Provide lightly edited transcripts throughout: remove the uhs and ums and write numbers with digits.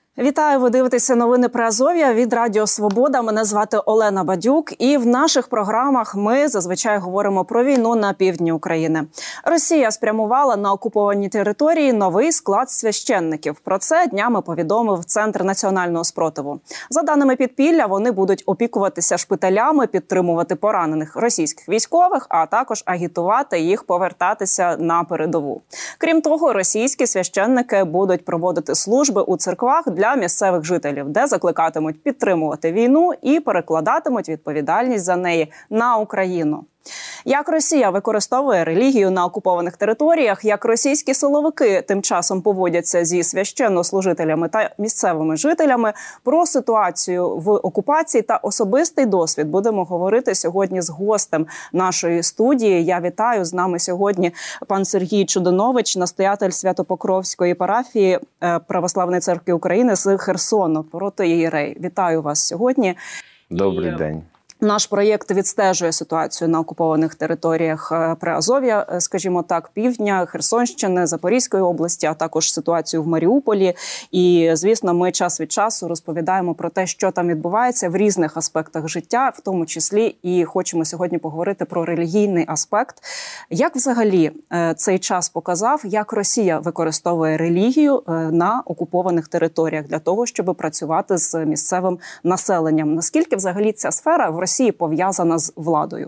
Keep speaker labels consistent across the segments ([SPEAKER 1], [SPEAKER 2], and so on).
[SPEAKER 1] Вітаю, ви дивитеся новини Приазов'я від Радіо Свобода. Мене звати Олена Бадюк. І в наших програмах ми зазвичай говоримо про війну на півдні України. Росія спрямувала на окуповані території новий склад священників. Про це днями повідомив Центр національного спротиву. За даними підпілля, вони будуть опікуватися шпиталями, підтримувати поранених російських військових, а також агітувати їх повертатися на передову. Крім того, російські священники будуть проводити служби у церквах для місцевих жителів, де закликатимуть підтримувати війну і перекладатимуть відповідальність за неї на Україну. Як Росія використовує релігію на окупованих територіях, як російські силовики тим часом поводяться зі священнослужителями та місцевими жителями, про ситуацію в окупації та особистий досвід будемо говорити сьогодні з гостем нашої студії. Я вітаю, з нами сьогодні пан Сергій Чудонович, настоятель Свято-Покровської парафії Православної церкви України з Херсону, протоієрей. Вітаю вас сьогодні.
[SPEAKER 2] Добрий день.
[SPEAKER 1] Наш проєкт відстежує ситуацію на окупованих територіях Приазов'я, скажімо так, півдня, Херсонщини, Запорізької області, а також ситуацію в Маріуполі. І, звісно, ми час від часу розповідаємо про те, що там відбувається в різних аспектах життя, в тому числі і хочемо сьогодні поговорити про релігійний аспект. Як взагалі цей час показав, як Росія використовує релігію на окупованих територіях для того, щоб працювати з місцевим населенням? Наскільки взагалі ця сфера в Росії пов'язана з владою?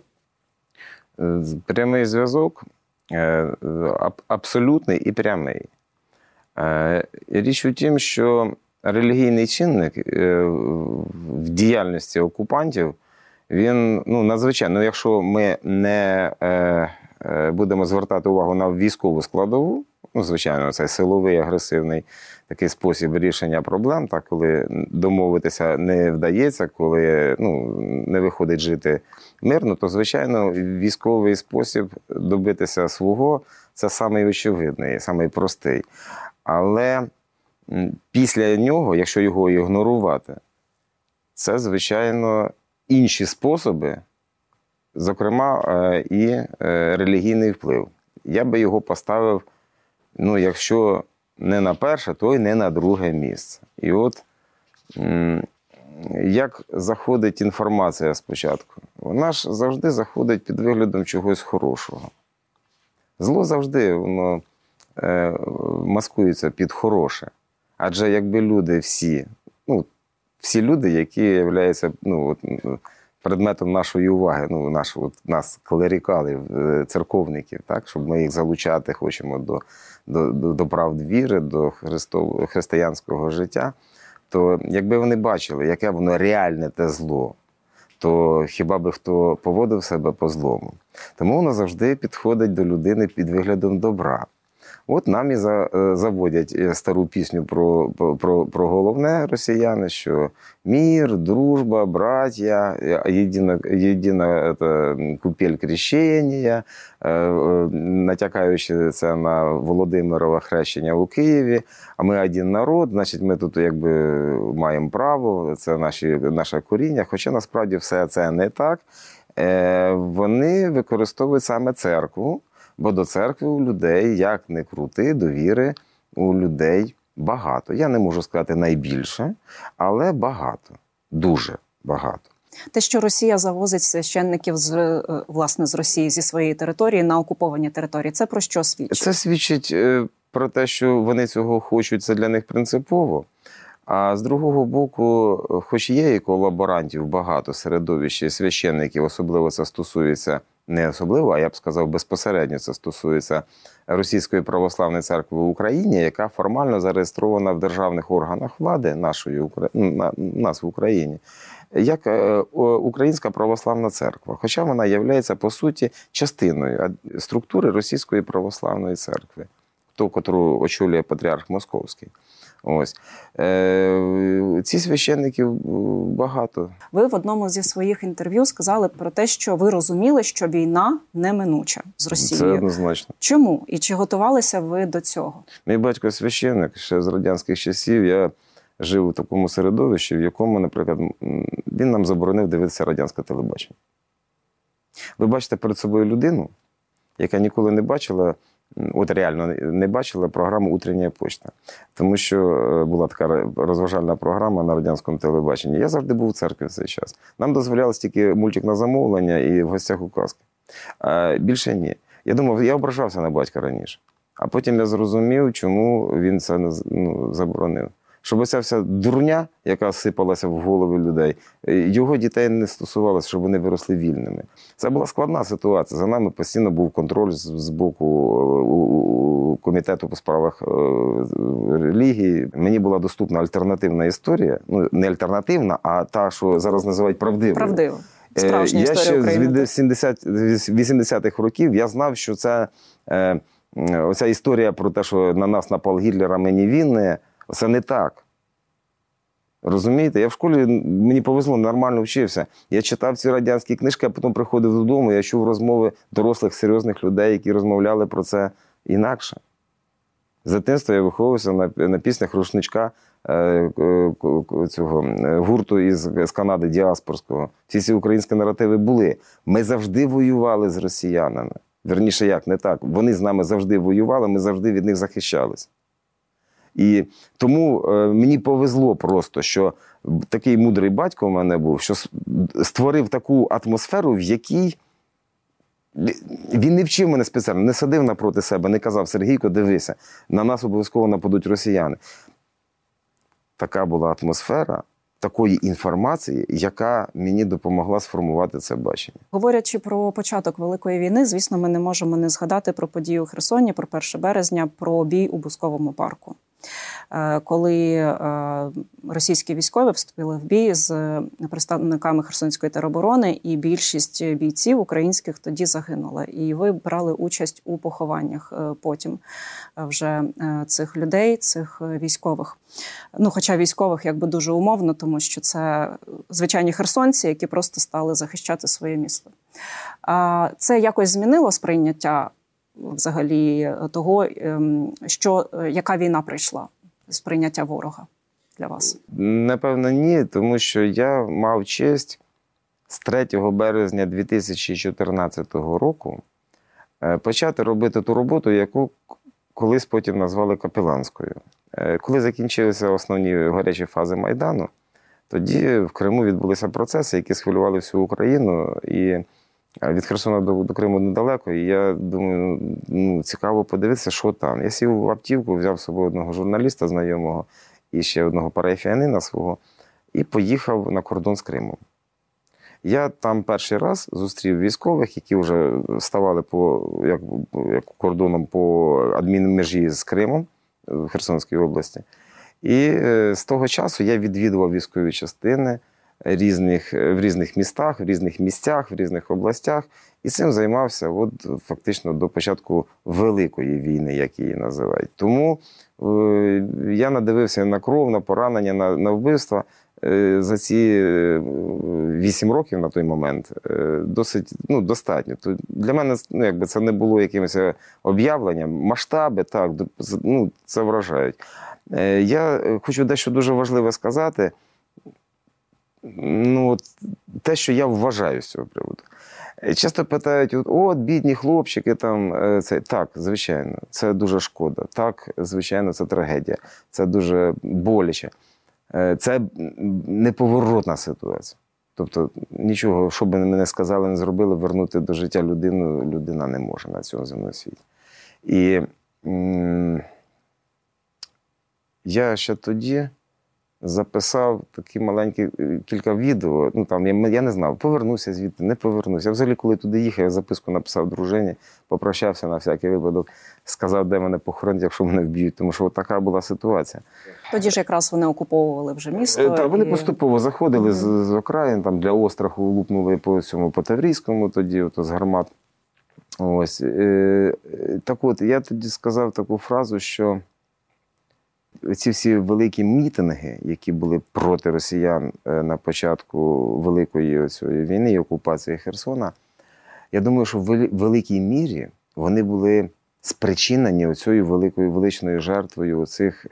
[SPEAKER 2] Прямий зв'язок абсолютний і прямий. Річ у тім, що релігійний чинник в діяльності окупантів, він надзвичайно, якщо ми не будемо звертати увагу на військову складову, звичайно, це силовий, агресивний такий спосіб рішення проблем, так, коли домовитися не вдається, коли не виходить жити мирно, то, звичайно, військовий спосіб добитися свого – це самий очевидний, самий простий. Але після нього, якщо його ігнорувати, це, звичайно, інші способи, зокрема, і релігійний вплив. Я би його поставив, якщо не на перше, то й не на друге місце. І от як заходить інформація спочатку? Вона ж завжди заходить під виглядом чогось хорошого. Зло завжди воно маскується під хороше. Адже якби люди всі люди, які являються предметом нашої уваги, нас клерикалів, церковників, так, щоб ми їх залучати хочемо до правд віри, до християнського життя, то якби вони бачили, яке воно реальне те зло, то хіба би хто поводив себе по-злому. Тому воно завжди підходить до людини під виглядом добра. От нам і заводять стару пісню про головне росіяни, що мир, дружба, браття, єдина купель крещення, натякаючи це на Володимирове хрещення у Києві. А ми один народ, значить ми тут маємо право, це наше коріння. Хоча насправді все це не так. Вони використовують саме церкву, бо до церкви у людей, як не крути, довіри у людей багато. Я не можу сказати найбільше, але багато. Дуже багато.
[SPEAKER 1] Те, що Росія завозить священників з Росії, зі своєї території на окуповані території, це про що свідчить?
[SPEAKER 2] Це свідчить про те, що вони цього хочуть, це для них принципово. А з другого боку, хоч є і колаборантів багато, середовища священників, особливо це стосується, не особливо, а я б сказав, безпосередньо це стосується Російської православної церкви в Україні, яка формально зареєстрована в державних органах влади нас в Україні, як Українська православна церква. Хоча вона є, по суті, частиною структури Російської православної церкви, котру очолює патріарх Московський. Ось. Ці священників багато.
[SPEAKER 1] Ви в одному зі своїх інтерв'ю сказали про те, що ви розуміли, що війна неминуча з Росією.
[SPEAKER 2] Це однозначно.
[SPEAKER 1] Чому? І чи готувалися ви до цього?
[SPEAKER 2] Мій батько священник, ще з радянських часів. Я жив у такому середовищі, в якому, наприклад, він нам заборонив дивитися радянське телебачення. Ви бачите перед собою людину, яка ніколи не бачила от реально не бачили програму «Утрення почта». Тому що була така розважальна програма на радянському телебаченні. Я завжди був у церкві в цей час. Нам дозволялось тільки мультик на замовлення і в гостях у казки. Більше ні. Я думав, я ображався на батька раніше. А потім я зрозумів, чому він це заборонив. Щоб оця вся дурня, яка сипалася в голови людей, його дітей не стосувалося, щоб вони виросли вільними. Це була складна ситуація. За нами постійно був контроль з боку комітету по справах релігії. Мені була доступна альтернативна історія. Ну, не альтернативна, а та, що зараз називають правдивою.
[SPEAKER 1] Правдиво. Справжня
[SPEAKER 2] я
[SPEAKER 1] історія України.
[SPEAKER 2] Ще з 80-х років я знав, що це оця історія про те, що на нас напав Гітлер, а мені він, це не так. Розумієте? Я в школі, мені повезло, нормально вчився. Я читав ці радянські книжки, а потім приходив додому, я чув розмови дорослих, серйозних людей, які розмовляли про це інакше. З дитинства я виховувався на піснях рушничка цього гурту з Канади, діаспорського. Всі ці українські наративи були. Ми завжди воювали з росіянами. Вірніше, як, не так. Вони з нами завжди воювали, ми завжди від них захищались. І тому мені повезло просто, що такий мудрий батько в мене був, що створив таку атмосферу, в якій він не вчив мене спеціально, не садив напроти себе, не казав: Сергійко, дивися, на нас обов'язково нападуть росіяни. Така була атмосфера такої інформації, яка мені допомогла сформувати це бачення.
[SPEAKER 1] Говорячи про початок Великої війни, звісно, ми не можемо не згадати про події у Херсоні, про 1 березня, про бій у Бусковому парку. Коли російські військові вступили в бій з представниками Херсонської тероборони, і більшість бійців українських тоді загинула. І ви брали участь у похованнях потім вже цих людей, цих військових. Ну, хоча військових якби дуже умовно, тому що це звичайні херсонці, які просто стали захищати своє місто. Це якось змінило сприйняття взагалі того, яка війна прийшла, сприйняття ворога для вас?
[SPEAKER 2] Напевно, ні, тому що я мав честь з 3 березня 2014 року почати робити ту роботу, яку колись потім назвали капеланською. Коли закінчилися основні гарячі фази Майдану, тоді в Криму відбулися процеси, які схвилювали всю Україну, і від Херсона до Криму недалеко, і я думаю, цікаво подивитися, що там. Я сів в автівку, взяв з собою одного журналіста знайомого і ще одного парафіянина свого, і поїхав на кордон з Кримом. Я там перший раз зустрів військових, які вже ставали як кордоном по адмінмежі з Кримом в Херсонській області. І з того часу я відвідував військові частини в різних містах, в різних місцях, в різних областях. І цим займався фактично до початку Великої війни, як її називають. Тому я надивився на кров, на поранення, на вбивства. За ці 8 років на той момент достатньо. Для мене це не було якимось об'явленням. Масштаби, так, це вражають. Я хочу дещо дуже важливе сказати. Те, що я вважаю з цього приводу. Часто питають: от, бідні хлопчики, там, так, звичайно, це дуже шкода. Так, звичайно, це трагедія. Це дуже боляче. Це неповоротна ситуація. Тобто нічого, що би мене сказали, не зробили, вернути до життя людина не може на цьому земному світі. І я ще тоді записав такі маленькі кілька відео. Я не знав, повернуся звідти, не повернуся. Я взагалі, коли туди їхав, я записку написав дружині, попрощався на всякий випадок, сказав, де мене похоронять, якщо мене вб'ють, тому що така була ситуація.
[SPEAKER 1] Тоді ж якраз вони окуповували вже місто.
[SPEAKER 2] Так, вони поступово заходили з окраїн, там для остраху лупнули по Таврійському тоді, з гармат. Ось. Так от, я тоді сказав таку фразу, що ці всі великі мітинги, які були проти росіян на початку Великої війни і окупації Херсона, я думаю, що в великій мірі вони були спричинені оцією величною жертвою оцих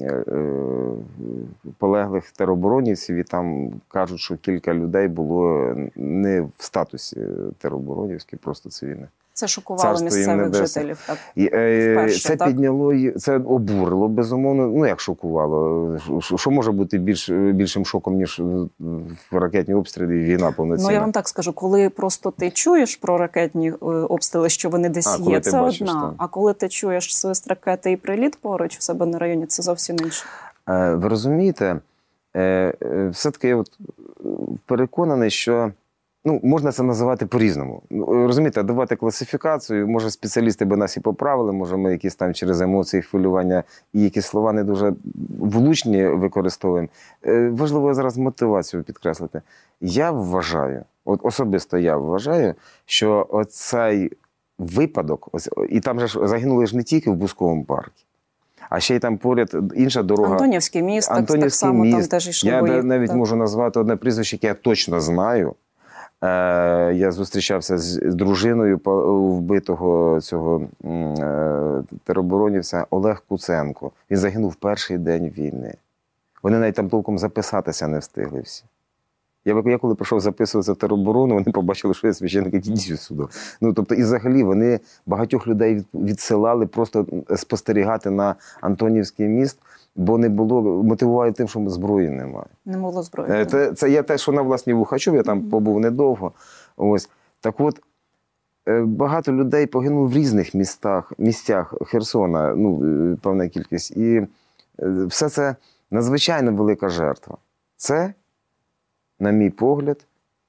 [SPEAKER 2] полеглих тероборонівців. І там кажуть, що кілька людей було не в статусі тероборонівських, просто цивільних.
[SPEAKER 1] Це шокувало місцевих жителів, так?
[SPEAKER 2] Це
[SPEAKER 1] так?
[SPEAKER 2] Підняло, це обурило, безумовно. Ну, як шокувало? Що може бути більшим шоком, ніж ракетні обстріли і війна повноцінна?
[SPEAKER 1] Ну, я вам так скажу, коли просто ти чуєш про ракетні обстріли, що вони десь є, це бачиш, одна. А коли ти чуєш свист ракети і приліт поруч у себе на районі, це зовсім інше.
[SPEAKER 2] Ви розумієте, все-таки я переконаний, що можна це називати по-різному. Розумієте, давати класифікацію, може спеціалісти би нас і поправили, може ми якісь там через емоції, хвилювання і якісь слова не дуже влучні використовуємо. Важливо зараз мотивацію підкреслити. Я вважаю, особисто я вважаю, що оцей випадок, і там же загинули ж не тільки в Бузьковому парку, а ще й там поряд інша дорога.
[SPEAKER 1] Антонівський міст, так само міст. Там теж йшли бої.
[SPEAKER 2] Я навіть можу назвати одне прізвище, яке я точно знаю. Я зустрічався з дружиною вбитого цього тероборонівця Олег Куценко. Він загинув в перший день війни. Вони навіть там толком записатися не встигли всі. Я коли прийшов записуватися в тероборону, вони побачили, що я священник, ідіть сюди. Тобто, і взагалі вони багатьох людей відсилали просто спостерігати на Антонівський міст, бо не було, мотивували тим, що зброї немає.
[SPEAKER 1] Не було зброї.
[SPEAKER 2] Це я те, що на власні вуха чув, я там побув недовго. Ось. Так от, багато людей погинуло в різних місцях Херсона, певна кількість. І все це надзвичайно велика жертва. Це, на мій погляд,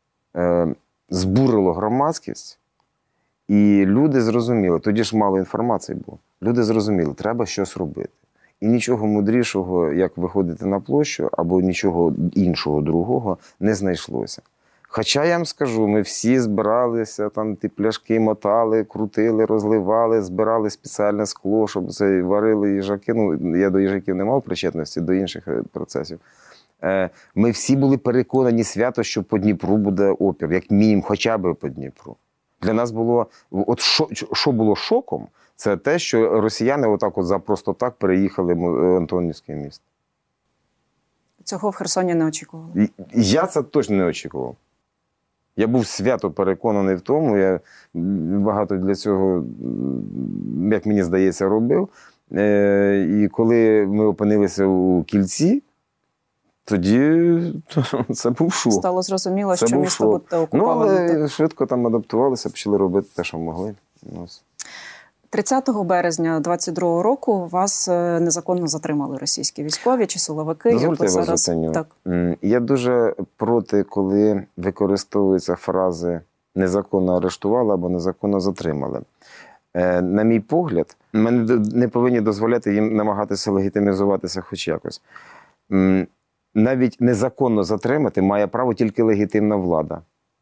[SPEAKER 2] збурило громадськість, і люди зрозуміли, тоді ж мало інформації було, люди зрозуміли, треба щось робити. І нічого мудрішого, як виходити на площу, або нічого іншого другого не знайшлося. Хоча я вам скажу, ми всі збиралися, там ті пляшки мотали, крутили, розливали, збирали спеціальне скло, щоб це варили їжаки. Я до їжаків не мав причетності, до інших процесів. Ми всі були переконані свято, що по Дніпру буде опір, як мінімум, хоча б по Дніпру. Для нас було, що було шоком, це те, що росіяни отак за просто так переїхали в Антонівський міст.
[SPEAKER 1] Цього в Херсоні не очікували?
[SPEAKER 2] Я це точно не очікував. Я був свято переконаний в тому, я багато для цього, як мені здається, робив. І коли ми опинилися у Кільці, тоді це був шок.
[SPEAKER 1] Стало зрозуміло, що місто буде окуповане.
[SPEAKER 2] Але швидко там адаптувалися, почали робити те, що могли.
[SPEAKER 1] 30 березня 22-го року вас незаконно затримали російські військові чи силовики.
[SPEAKER 2] Дозвольте, я вас заціню. Я дуже проти, коли використовуються фрази «незаконно арештували» або «незаконно затримали». На мій погляд, ми не повинні дозволяти їм намагатися легітимізуватися хоч якось. Навіть незаконно затримати має право тільки легітимна влада.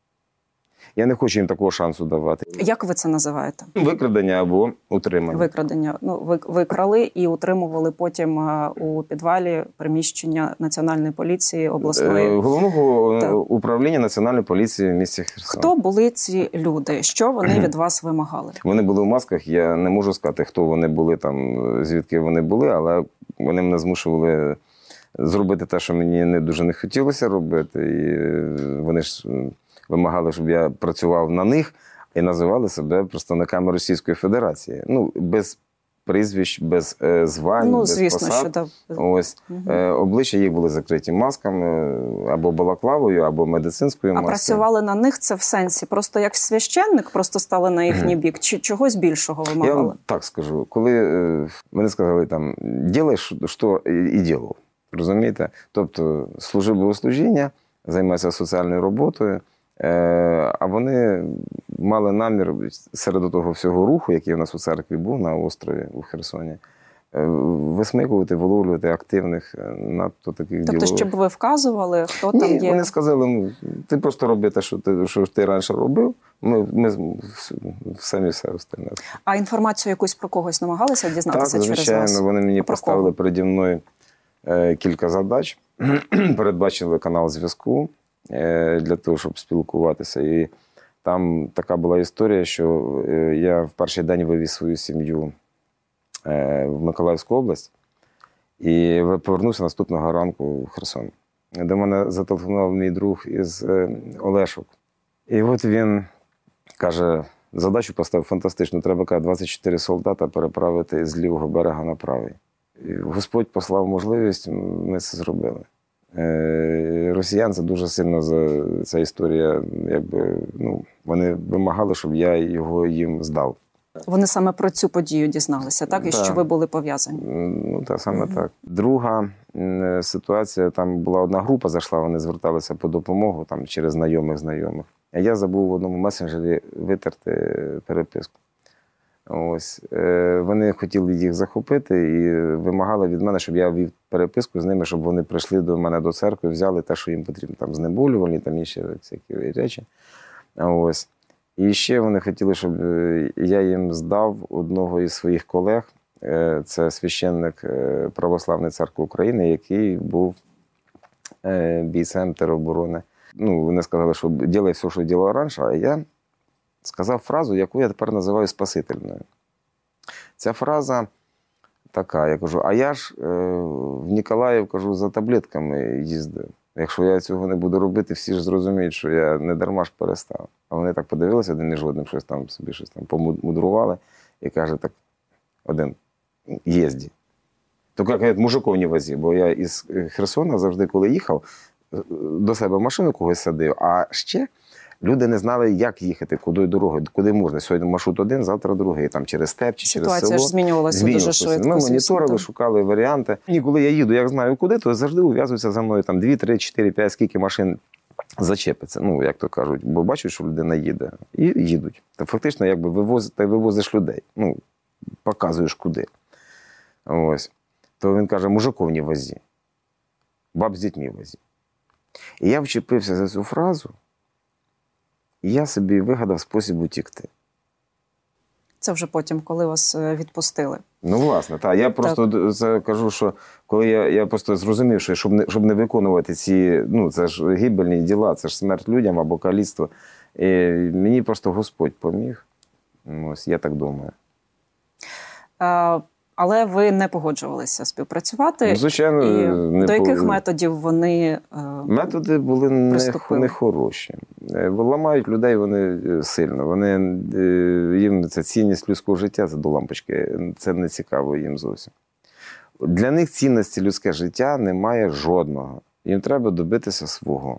[SPEAKER 2] Я не хочу їм такого шансу давати.
[SPEAKER 1] Як ви це називаєте?
[SPEAKER 2] Викрадення або утримання.
[SPEAKER 1] Викрадення. Ви крали і утримували потім у підвалі приміщення Національної поліції обласної.
[SPEAKER 2] Головного управління Національної поліції в місті Херсон.
[SPEAKER 1] Хто були ці люди? Що вони від вас вимагали? Вони
[SPEAKER 2] були в масках. Я не можу сказати, хто вони були, там, звідки вони були, але вони мене змушували зробити те, що мені не дуже не хотілося робити. І вони ж вимагали, щоб я працював на них, і називали себе представниками Російської Федерації. Без прізвищ, без звань, без
[SPEAKER 1] звісно,
[SPEAKER 2] посад. Ось. Обличчя їх були закриті масками, або балаклавою, або медицинською маскою.
[SPEAKER 1] А працювали на них це в сенсі? Просто як священник просто стали на їхній бік? Чи чогось більшого вимагали?
[SPEAKER 2] Я вам так скажу. Коли вони сказали, там, «Ділай, що і ділав». Розумієте? Тобто, служи богослужіння, займайся соціальною роботою, а вони мали намір серед того всього руху, який у нас у церкві був на острові у Херсоні, висмикувати, виловлювати активних надто таких ділових.
[SPEAKER 1] Тобто, щоб ви вказували, хто там є?
[SPEAKER 2] Ні, вони сказали, ти просто роби те, що ти раніше робив, ми самі все остальне.
[SPEAKER 1] А інформацію якусь про когось намагалися дізнатися через вас?
[SPEAKER 2] Так, звичайно, вони мені поставили переді мною кілька задач, передбачили канал зв'язку для того, щоб спілкуватися. І там така була історія, що я в перший день вивіз свою сім'ю в Миколаївську область і повернувся наступного ранку в Херсон. До мене зателефонував мій друг із Олешок. І от він каже, задачу поставив фантастичну. Треба 24 солдата переправити з лівого берега на правий. І Господь послав можливість, ми це зробили. Росіян це дуже сильно ця історія, якби, вони вимагали, щоб я його їм здав.
[SPEAKER 1] Вони саме про цю подію дізналися, так? І що ви були пов'язані?
[SPEAKER 2] Ну, так, саме так. Друга ситуація, там була одна група, зайшла, вони зверталися по допомогу там, через знайомих. А я забув в одному месенджері витерти переписку. Ось. Вони хотіли їх захопити і вимагали від мене, щоб я вів переписку з ними, щоб вони прийшли до мене до церкви, взяли те, що їм потрібно, там знеболювальні, там інші всякі речі. Ось. І ще вони хотіли, щоб я їм здав одного із своїх колег, це священник Православної церкви України, який був бійцем тероборони. Вони сказали, що «ділай все, що робив раніше», а я сказав фразу, яку я тепер називаю спасительною. Ця фраза така, я кажу, а я ж в Ніколаїв, кажу, за таблетками їздив. Якщо я цього не буду робити, всі ж зрозуміють, що я не дарма ж перестав. А вони так подивилися один між одним, щось там помудрували, і каже так, один, їзді. То як мужиков не возі, бо я із Херсона завжди, коли їхав, до себе машину когось садив, а ще люди не знали, як їхати, куди дорогою, куди можна. Сьогодні маршрут один, завтра другий, там через степ чи через село.
[SPEAKER 1] Ситуація ж змінювалася дуже швидко.
[SPEAKER 2] Ми моніторили, шукали варіанти. І коли я їду, як знаю куди, то завжди ув'язуються за мною там 2, 3, 4, 5, скільки машин зачепиться. Як то кажуть, бо бачать, що людина їде. І їдуть. Та фактично, якби вивозиш людей. Показуєш куди. Ось. То він каже, мужиков не возі. Баб з дітьми возі. І я вчепився за цю фразу, і я собі вигадав спосіб утікти.
[SPEAKER 1] Це вже потім, коли вас відпустили.
[SPEAKER 2] Власне, так. Я просто це кажу, що коли я просто зрозумів, що щоб не виконувати ці, це ж гибельні діла, це ж смерть людям або каліцтво. І мені просто Господь поміг. Ось, я так думаю.
[SPEAKER 1] Але ви не погоджувалися співпрацювати?
[SPEAKER 2] Звичайно,
[SPEAKER 1] і до яких методів вони
[SPEAKER 2] методи були нехороші. Ламають людей вони сильно. Їм це цінність людського життя, це до лампочки. Це не цікаво їм зовсім. Для них цінності людське життя немає жодного. Їм треба добитися свого.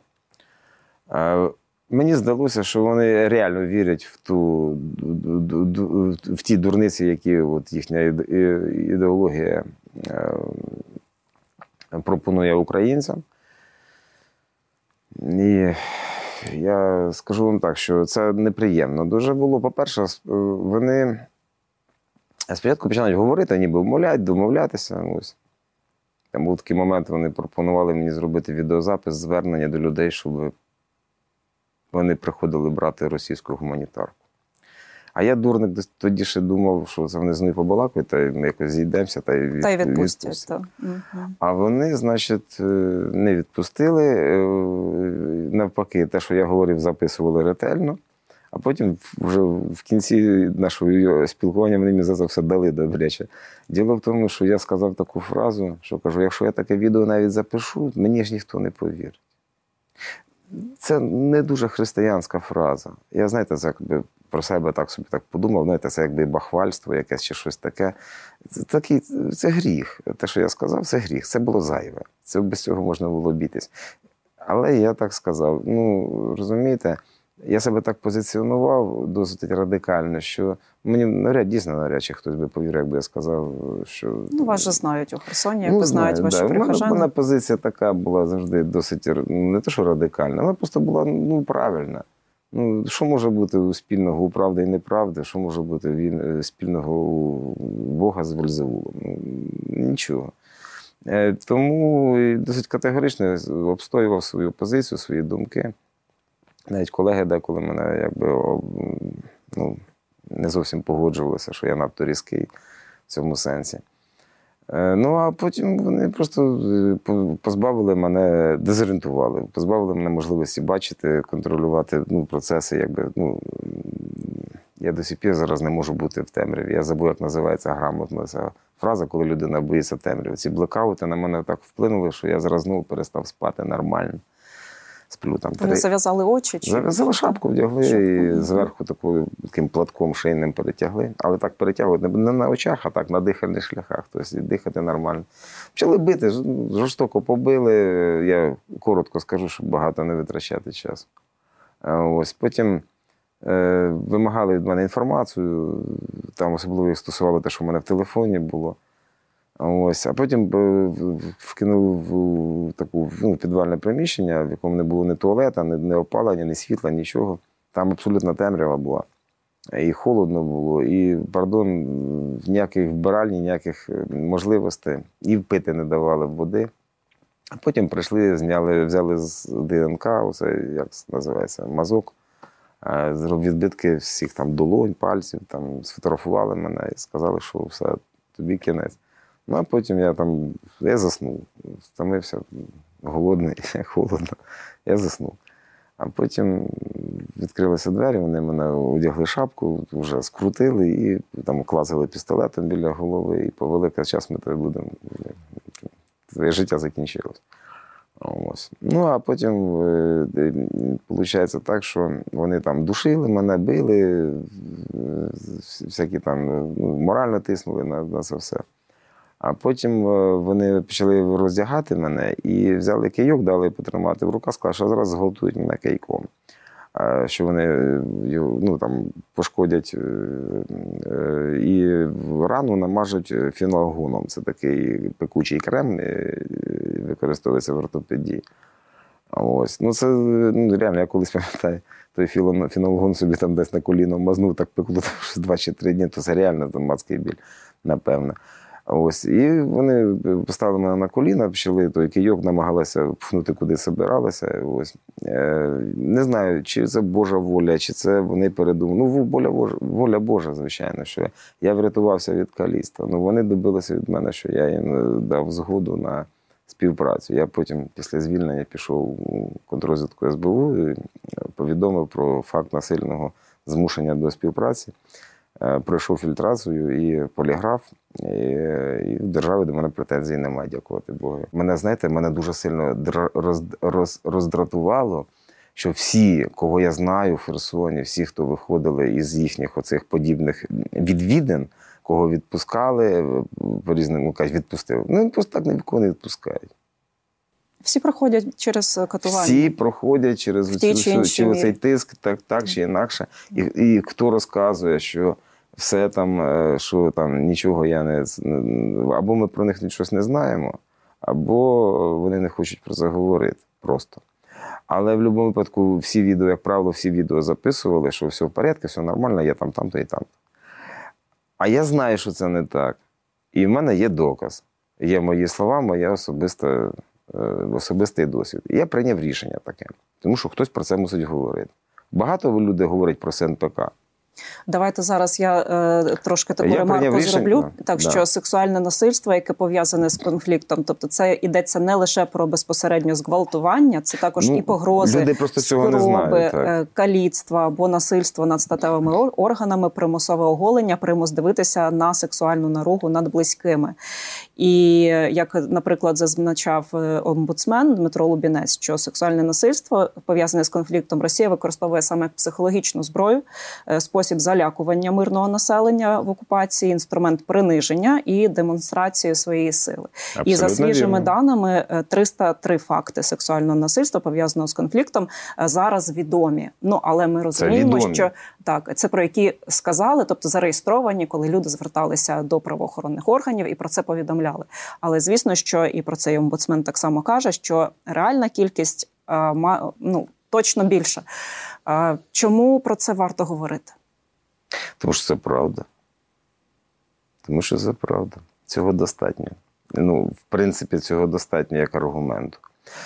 [SPEAKER 2] Мені здалося, що вони реально вірять в ті дурниці, які їхня ідеологія пропонує українцям. І я скажу вам так, що це неприємно дуже було. По-перше, вони спочатку починають говорити, ніби домовлятися. Ось. Там був такий момент, вони пропонували мені зробити відеозапис, звернення до людей, щоб вони приходили брати російську гуманітарку. А я, дурник, тоді ще думав, що це вони з нею побалакають, та ми якось зійдемося, та й відпустять. А вони, значить, не відпустили. Навпаки, те, що я говорив, записували ретельно. А потім вже в кінці нашого спілкування вони мені за це все дали добряче. Діло в тому, що я сказав таку фразу, що кажу, якщо я таке відео навіть запишу, мені ж ніхто не повірить. Це не дуже християнська фраза. Я, знаєте, це якби про себе собі подумав, знаєте, це якби бахвальство якесь чи щось таке. Це гріх. Те, що я сказав, це гріх. Це було зайве. Це без цього можна було обійтись. Але я так сказав. Розумієте, я себе так позиціонував досить радикально, що мені дійсно навряд чи хтось би повірив, якби я сказав, що...
[SPEAKER 1] Вас же знають у Херсоні, якби знають ваші прихожани.
[SPEAKER 2] У мене позиція така була завжди досить, не те що радикальна, вона просто була правильна. Що може бути спільного у правди і неправди, що може бути спільного у Бога з Вельзевулом? Нічого. Тому досить категорично обстоював свою позицію, свої думки. Навіть колеги деколи мене не зовсім погоджувалися, що я надто різкий в цьому сенсі. А потім вони просто позбавили мене, дезорієнтували, позбавили мене можливості бачити, контролювати процеси. Я до сих пір зараз не можу бути в темряві. Я забув, як називається грамотно ця фраза, коли людина боїться темряви. Ці блекаути на мене так вплинули, що я зараз знову перестав спати нормально. сплю там.
[SPEAKER 1] Вони зав'язали очі? Чи?
[SPEAKER 2] Зав'язали шапку, вдягли і зверху таким платком шийним перетягли. Але так перетягують не на очах, а так на дихальних шляхах. Тобто дихати нормально. Почали бити, жорстоко побили. Я коротко скажу, щоб багато не витрачати часу. Ось. Потім вимагали від мене інформацію. Там особливо стосувало те, що в мене в телефоні було. Ось, а потім вкинув в таку підвальне приміщення, в якому не було ні туалета, ні опалення, ні світла, нічого. Там абсолютно темрява була. І холодно було, і, ніяких вбиральні, ніяких можливостей. І пити не давали води. А потім прийшли, взяли з ДНК, оце, як називається, мазок, відбитки всіх там долонь, пальців, там, сфотографували мене і сказали, що все, тобі кінець. Ну, а потім я заснув, втомився, голодний, холодно, я заснув. А потім відкрилися двері, вони мене одягли шапку, вже скрутили і там клацали пістолетом біля голови і повели, час ми тебе будемо, твоє життя закінчилось. Ось. Ну, а потім виходить так, що вони там душили мене, били, всякі там, морально тиснули на це все. А потім вони почали роздягати мене і взяли кийок, дали потримати в руках, сказали, що зараз зґвалтують мене кийком. Що вони пошкодять і рану намажуть фенолгоном. Це такий пекучий крем, використовується в ортопедії. Ось. Ну, це реально, я колись пам'ятаю, той фенолгон собі там десь на коліно мазнув, так пекло 2 чи 3 дні, то це реально там адський біль, напевно. Ось. І вони поставили мене на коліна, почали той кийок, намагалися пхнути, куди собиралися. Ось. Не знаю, чи це Божа воля, чи це вони передумали. Воля Божа, звичайно, що я врятувався від каліцтва. Вони добилися від мене, що я їм дав згоду на співпрацю. Я потім, після звільнення, пішов у контррозвідку СБУ і повідомив про факт насильного змушення до співпраці. Пройшов фільтрацію і поліграф, і в держави до мене претензій немає, дякувати Богу. Мене дуже сильно роздратувало, що всі, кого я знаю в Херсоні, всі, хто виходили із їхніх оцих подібних відвідин, кого відпускали, по-різному кажуть, відпустили. Просто так нікого не відпускають.
[SPEAKER 1] Всі проходять через катування?
[SPEAKER 2] Всі проходять через цей тиск, так чи інакше. І хто розказує, що все там, що там нічого я не... Або ми про них щось не знаємо, або вони не хочуть про це говорити просто. Але в будь-якому випадку всі відео, як правило, всі відео записували, що все в порядку, все нормально, я там-то і там-то. А я знаю, що це не так. І в мене є доказ. Є мої слова, моя особистий досвід. І я прийняв рішення таке, тому що хтось про це мусить говорити. Багато людей говорять про СНПК.
[SPEAKER 1] Давайте зараз я трошки таку ремарку зроблю. Так, що сексуальне насильство, яке пов'язане з конфліктом, тобто це йдеться не лише про безпосередньо зґвалтування, це також і погрози, спроби, каліцтва або насильство над статевими органами, примусове оголення, примус дивитися на сексуальну наругу над близькими. І, як, наприклад, зазначав омбудсмен Дмитро Лубінець, що сексуальне насильство, пов'язане з конфліктом, Росія використовує саме як психологічну зброю, спосіб залякування мирного населення в окупації, інструмент приниження і демонстрації своєї сили. Абсолютно. І за свіжими даними 303 факти сексуального насильства, пов'язаного з конфліктом, зараз відомі. Але ми розуміємо, що так, це про які сказали, тобто зареєстровані, коли люди зверталися до правоохоронних органів і про це повідомляли. Але звісно, що і про це і омбудсмен так само каже, що реальна кількість точно більша. Чому про це варто говорити?
[SPEAKER 2] Тому що це правда. Тому що це правда. Цього достатньо. В принципі, цього достатньо як аргументу.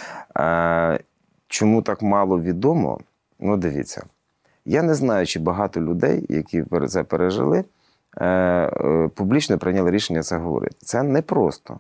[SPEAKER 2] Чому так мало відомо? Дивіться. Я не знаю, чи багато людей, які це пережили, публічно прийняли рішення це говорити. Це непросто.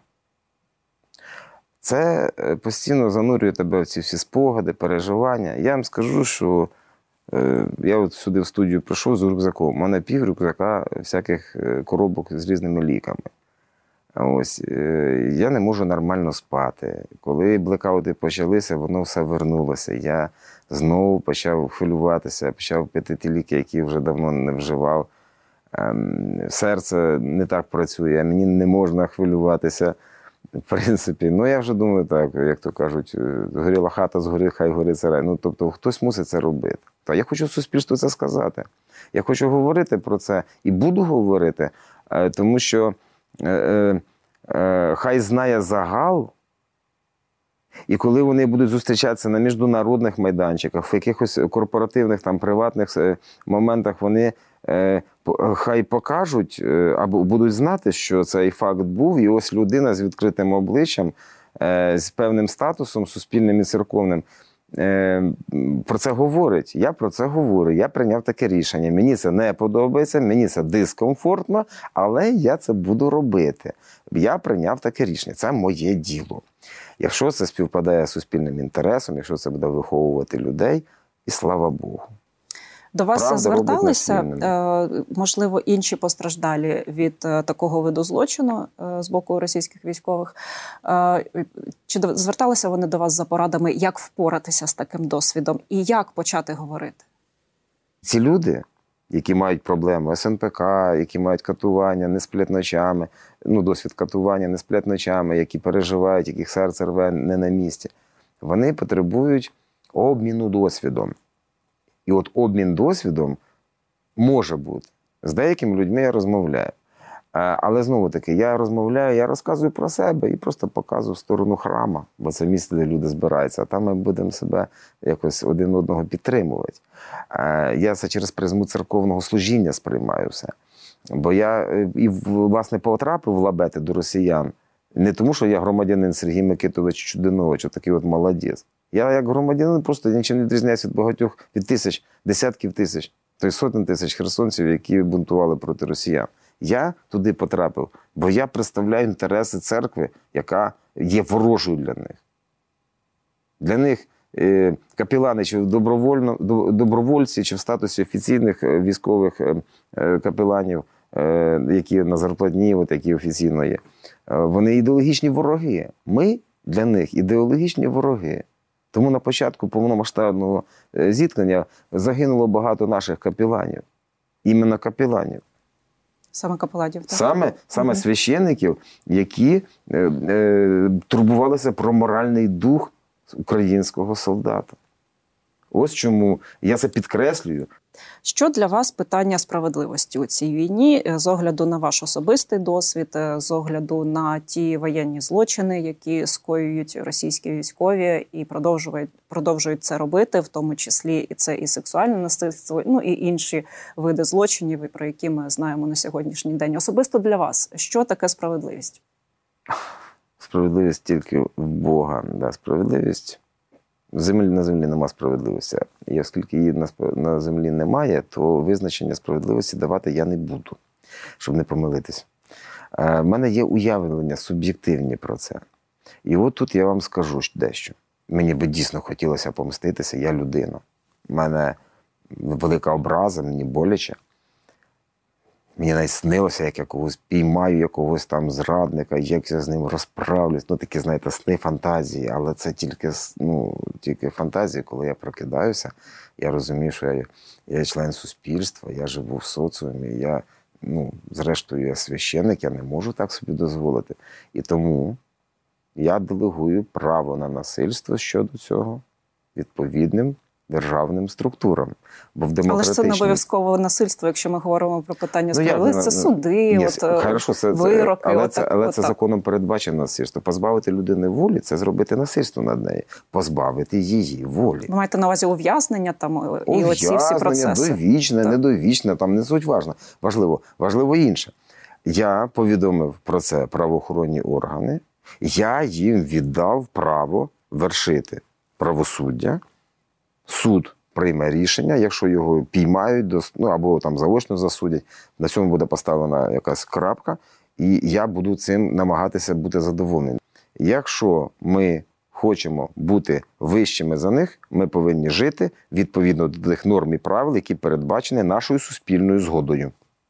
[SPEAKER 2] Це постійно занурює тебе в ці всі спогади, переживання. Я вам скажу, що я от сюди в студію прийшов з рюкзаком. У мене пів рюкзака всяких коробок з різними ліками. Ось, я не можу нормально спати. Коли блекаути почалися, воно все вернулося. Я знову почав хвилюватися, почав пити ті ліки, які вже давно не вживав. Серце не так працює, мені не можна хвилюватися. В принципі, ну я вже думаю так, як то кажуть, горіла хата, згори, хай горить сарай. Ну, тобто, хтось мусить це робити. Та я хочу суспільству це сказати. Я хочу говорити про це і буду говорити, тому що хай знає загал, і коли вони будуть зустрічатися на міжнародних майданчиках, в якихось корпоративних, там, приватних моментах, вони хай покажуть або будуть знати, що цей факт був, і ось людина з відкритим обличчям, з певним статусом суспільним і церковним, про це говорить. Я про це говорю, я прийняв таке рішення. Мені це не подобається, мені це дискомфортно, але я це буду робити. Я прийняв таке рішення, це моє діло. Якщо це співпадає з суспільним інтересом, якщо це буде виховувати людей, і слава Богу.
[SPEAKER 1] До вас зверталися, можливо, інші постраждалі від такого виду злочину з боку російських військових? Чи зверталися вони до вас за порадами, як впоратися з таким досвідом і як почати говорити?
[SPEAKER 2] Ці люди, які мають проблеми СНПК, які мають катування, не сплять ночами, ну, досвід катування, не сплять ночами, які переживають, яких серце рве не на місці, вони потребують обміну досвідом. І от обмін досвідом може бути. З деякими людьми я розмовляю. Але знову-таки, я розмовляю, я розказую про себе і просто показую в сторону храма, бо це місце, де люди збираються, а там ми будемо себе якось один одного підтримувати. Я це через призму церковного служіння сприймаю все. Бо я, і власне, потрапив в лабети до росіян не тому, що я громадянин Сергій Микитович Чудинович, такий от молодець. Я як громадянин просто нічим не відрізняюся від багатьох, від тисяч, десятків тисяч, то й сотень тисяч херсонців, які бунтували проти росіян. Я туди потрапив, бо я представляю інтереси церкви, яка є ворожою для них. Для них капелани чи добровольці, чи в статусі офіційних військових капеланів, які на зарплатні, от які офіційно є, вони ідеологічні вороги. Ми для них ідеологічні вороги. Тому на початку повномасштабного зіткнення загинуло багато наших капеланів. Іменно капеланів.
[SPEAKER 1] Саме капеланів? Так?
[SPEAKER 2] Саме священиків, які турбувалися про моральний дух українського солдата. Ось чому я це підкреслюю.
[SPEAKER 1] Що для вас питання справедливості у цій війні, з огляду на ваш особистий досвід, з огляду на ті воєнні злочини, які скоюють російські військові і продовжують це робити, в тому числі і це і сексуальне насильство, ну і інші види злочинів, про які ми знаємо на сьогоднішній день. Особисто для вас, що таке справедливість?
[SPEAKER 2] Справедливість тільки в Бога. Да, справедливість. На землі нема справедливості. І оскільки її на землі немає, то визначення справедливості давати я не буду, щоб не помилитись. В мене є уявлення суб'єктивні про це. І от тут я вам скажу дещо. Мені би дійсно хотілося помститися, я людина. У мене велика образа, мені боляче. Мені навіть снилося, як я когось піймаю, якогось там зрадника, як я з ним розправлюсь. Ну, такі, знаєте, сни, фантазії. Але це тільки фантазії. Коли я прокидаюся, я розумію, що я член суспільства, я живу в соціумі, зрештою, я священник, я не можу так собі дозволити. І тому я делегую право на насильство щодо цього відповідним державним структурам. Бо в
[SPEAKER 1] Але ж це не обов'язково насильство, якщо ми говоримо про питання справедливості. Це суди, вироки.
[SPEAKER 2] Але це законом передбачено насильство. Позбавити людини волі – це зробити насильство над нею. Позбавити її волі.
[SPEAKER 1] Ви маєте на увазі ув'язнення і оці всі процеси?
[SPEAKER 2] Довічне, недовічне, там не суть важливо. Важливо інше. Я повідомив про це правоохоронні органи. Я їм віддав право вершити правосуддя. Суд прийме рішення, якщо його піймають або там заочно засудять, на цьому буде поставлена якась крапка, і я буду цим намагатися бути задоволеним. Якщо ми хочемо бути вищими за них, ми повинні жити відповідно до тих норм і правил, які передбачені нашою суспільною згодою.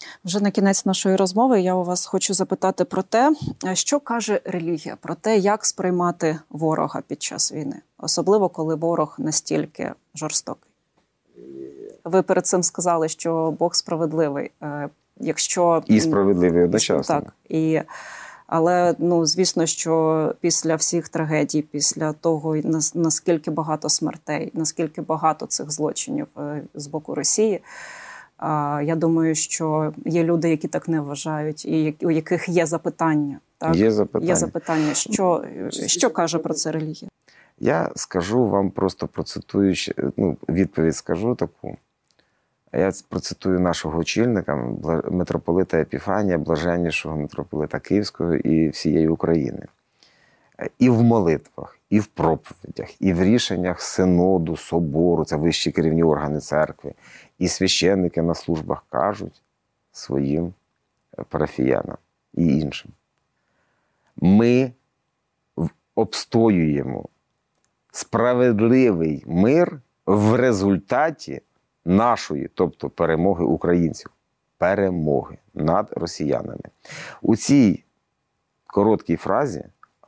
[SPEAKER 1] Вже на кінець нашої розмови я у вас хочу запитати про те, що каже релігія, про те, як сприймати ворога під час війни, особливо коли ворог настільки жорстокий. Ви перед цим сказали, що Бог справедливий. Якщо...
[SPEAKER 2] І справедливий одночасно.
[SPEAKER 1] Так, але, звісно, що після всіх трагедій, після того, наскільки багато смертей, наскільки багато цих злочинів з боку Росії, я думаю, що є люди, які так не вважають, і у яких є запитання. Так?
[SPEAKER 2] Є запитання.
[SPEAKER 1] Є запитання. Що каже про це релігія?
[SPEAKER 2] Я скажу вам просто процитую, відповідь скажу таку. Я процитую нашого очільника, митрополита Епіфанія, блаженнішого митрополита Київського і всієї України. І в молитвах, і в проповідях, і в рішеннях синоду, собору, це вищі керівні органи церкви, і священники на службах кажуть своїм парафіянам і іншим. Ми обстоюємо справедливий мир в результаті нашої, тобто перемоги українців, перемоги над росіянами. У цій короткій фразі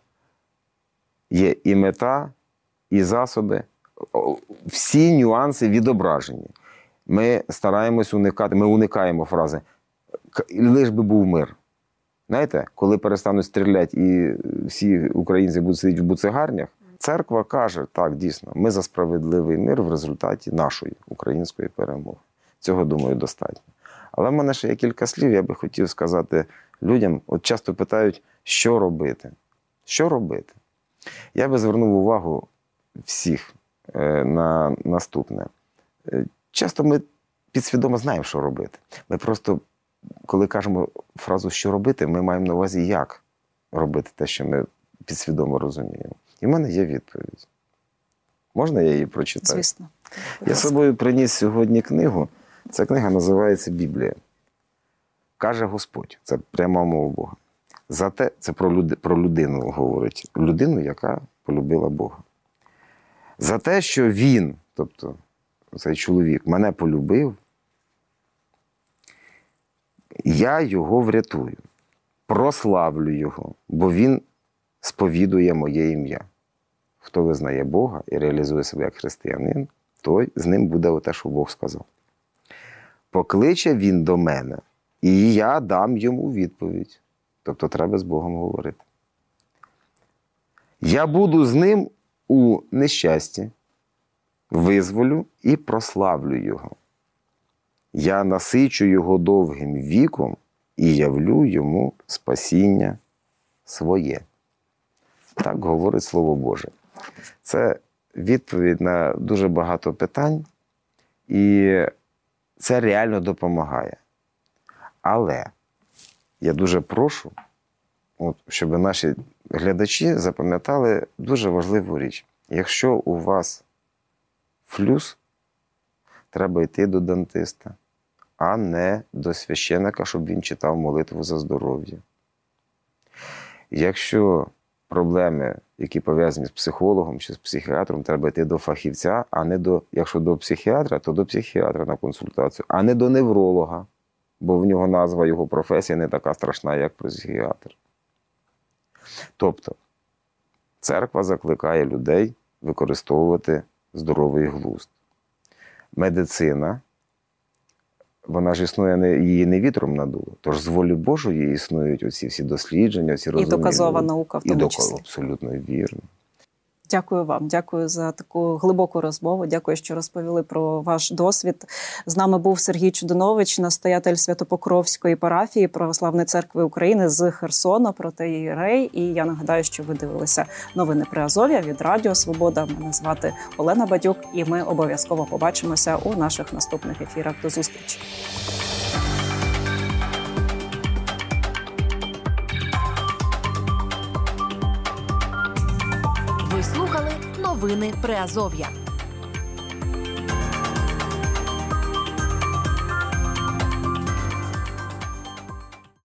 [SPEAKER 2] є і мета, і засоби, всі нюанси відображені. Ми стараємось уникати, ми уникаємо фрази «лиш би був мир». Знаєте, коли перестануть стріляти і всі українці будуть сидіти в буцегарнях, церква каже, так, дійсно, ми за справедливий мир в результаті нашої української перемоги. Цього, думаю, достатньо. Але в мене ще є кілька слів, я би хотів сказати людям. От часто питають, що робити? Що робити? Я би звернув увагу всіх на наступне. Часто ми підсвідомо знаємо, що робити. Ми просто, коли кажемо фразу «що робити», ми маємо на увазі, як робити те, що ми підсвідомо розуміємо. І в мене є відповідь. Можна я її прочитаю?
[SPEAKER 1] Звісно.
[SPEAKER 2] Я з собою приніс сьогодні книгу. Ця книга називається «Біблія». Каже Господь, це пряма мова Бога. Зате, це про людину говорить. Людину, яка полюбила Бога. За те, що він, тобто цей чоловік, мене полюбив, я його врятую, прославлю його, бо він сповідує моє ім'я. Хто визнає Бога і реалізує себе як християнин, той з ним буде те, що Бог сказав. Покличе він до мене, і я дам йому відповідь. Тобто треба з Богом говорити. Я буду з ним у нещасті, визволю і прославлю його. Я насичу його довгим віком і явлю йому спасіння своє. Так говорить Слово Боже. Це відповідь на дуже багато питань, і це реально допомагає. Але я дуже прошу, щоб наші глядачі запам'ятали дуже важливу річ. Якщо у вас флюс, треба йти до дантиста, а не до священика, щоб він читав молитву за здоров'я. Якщо проблеми, які пов'язані з психологом чи з психіатром, треба йти до фахівця, а не якщо до психіатра, то до психіатра на консультацію, а не до невролога, бо в нього назва, його професія не така страшна, як психіатр. Тобто, церква закликає людей використовувати здоровий глузд. Медицина, вона ж існує, її не вітром надуло. Тож з волі Божої існують оці всі дослідження, ці розуміння.
[SPEAKER 1] І доказова наука в тому числі.
[SPEAKER 2] Абсолютно вірно.
[SPEAKER 1] Дякую вам. Дякую за таку глибоку розмову. Дякую, що розповіли про ваш досвід. З нами був Сергій Чудинович, настоятель Свято-Покровської парафії Православної церкви України з Херсона, протоієрей. І я нагадаю, що ви дивилися новини Приазов'я від Радіо Свобода. Мене звати Олена Бадюк, і ми обов'язково побачимося у наших наступних ефірах. До зустрічі.
[SPEAKER 3] Ви слухали новини Приазов'я.